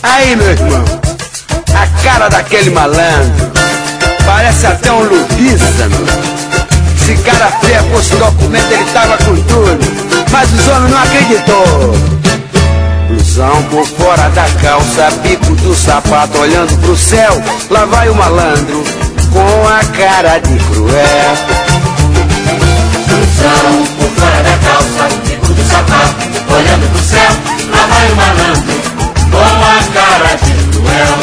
Aí, meu irmão, a cara daquele malandro parece até um lubíssano. Se cara feia fosse documento, ele tava com tudo, mas os homens não acreditou. Blusão por fora da calça, bico do sapato, olhando pro céu. Lá vai o malandro com a cara de cruel. Blusão por fora da calça, bico do sapato, olhando pro céu. Lá vai o malandro com a cara de cruel.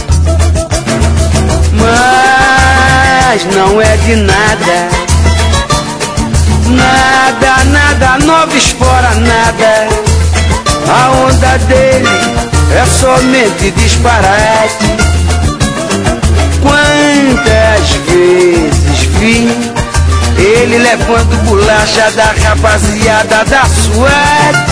Mas não é de nada, nada, nada, nova espora, nada. A onda dele é somente disparate. Quantas vezes vi ele levando bolacha da rapaziada da SWAT.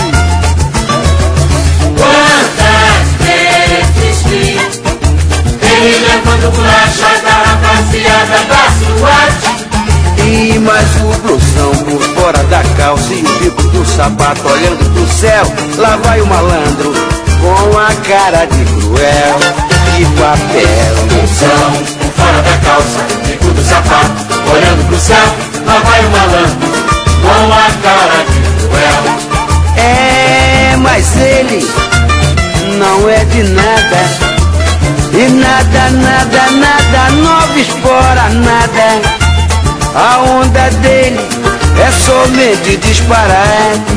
Quantas vezes vi ele levando bolacha da rapaziada da SWAT. E mais o blusão por fora da calça e o bico do sapato olhando pro céu. Lá vai o malandro com a cara de cruel. Que papel. Blusão por fora da calça, bico do sapato, olhando pro céu. Lá vai o malandro com a cara de cruel. É, mas ele não é de nada. E nada, nada, nada, nova espora, nada. A onda dele é somente disparate.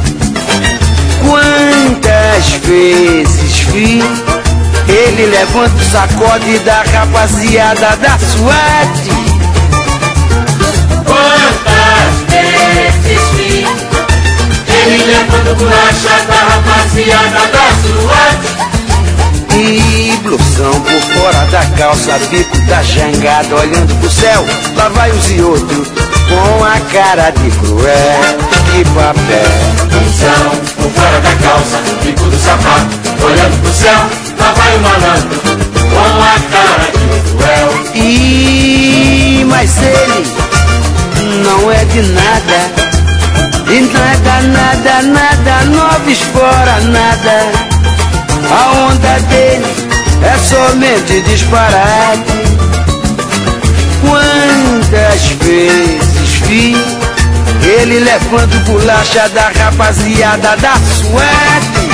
Quantas vezes vi ele levanta o sacode da rapaziada da SWAT. Quantas vezes vi ele levando bolacha da rapaziada da SWAT. E blusão por fora da calça, bico da jangada, olhando pro céu. Lá vai os e outros com a cara de cruel. Que papel. Blusão por fora da calça, bico do sapato, olhando pro céu. Lá vai o malandro com a cara de cruel. E mas ele não é de nada. E nada, nada, nada, nova espora, nada. A onda dele é somente disparate. Quantas vezes vi ele levando bolacha da rapaziada da SWAT.